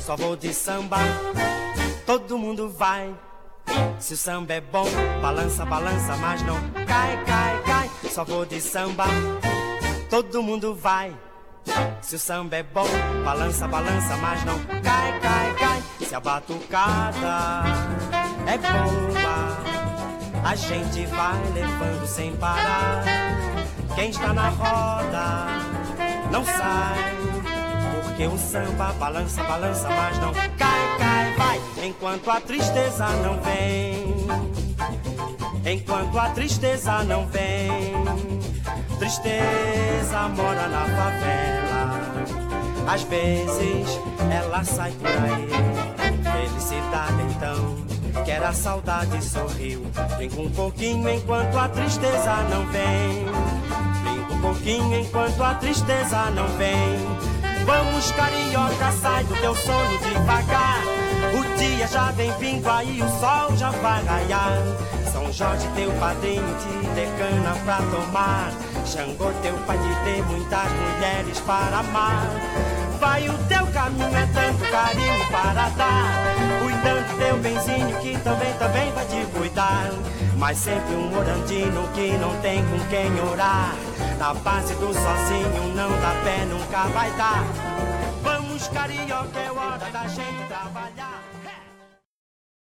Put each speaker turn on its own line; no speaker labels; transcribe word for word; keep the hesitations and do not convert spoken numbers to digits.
só vou de samba. Todo mundo vai. Se o samba é bom, balança, balança, mas não cai, cai, cai. Só vou de samba. Todo mundo vai. Se o samba é bom, balança, balança, mas não cai, cai, cai. Se a batucada é boa, a gente vai levando sem parar. Quem está na roda não sai, porque o samba balança, balança, mas não cai, cai, vai. Enquanto a tristeza não vem, enquanto a tristeza não vem. Tristeza mora na favela, às vezes ela sai por aí. Felicidade então, que era saudade, sorriu. Brinca um pouquinho enquanto a tristeza não vem. Brinca um pouquinho enquanto a tristeza não vem. Vamos carioca, sai do teu sono devagar. O dia já vem vindo, aí o sol já vai raiar. São Jorge, teu padrinho, te dê cana pra tomar. Xangô, teu pai, te dê muitas mulheres para amar. Vai o teu caminho, é tanto carinho para dar. Cuidando teu benzinho, que também, também vai te cuidar. Mas sempre um orandino que não tem com quem orar. Na base do sozinho não dá pé, nunca vai dar. Vamos carioca, é hora da gente trabalhar.